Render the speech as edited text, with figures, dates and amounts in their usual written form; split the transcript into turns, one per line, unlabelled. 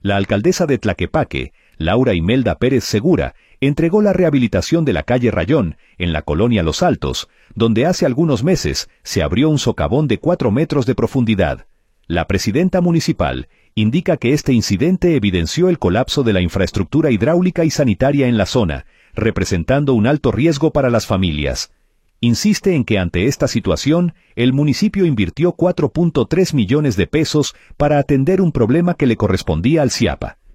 La alcaldesa de Tlaquepaque, Laura Imelda Pérez Segura, entregó la rehabilitación de la calle Rayón, en la colonia Los Altos, donde hace algunos meses se abrió un socavón de 4 metros de profundidad. La presidenta municipal indica que este incidente evidenció el colapso de la infraestructura hidráulica y sanitaria en la zona, representando un alto riesgo para las familias. Insiste en que ante esta situación, el municipio invirtió 4.3 millones de pesos para atender un problema que le correspondía al CIAPA.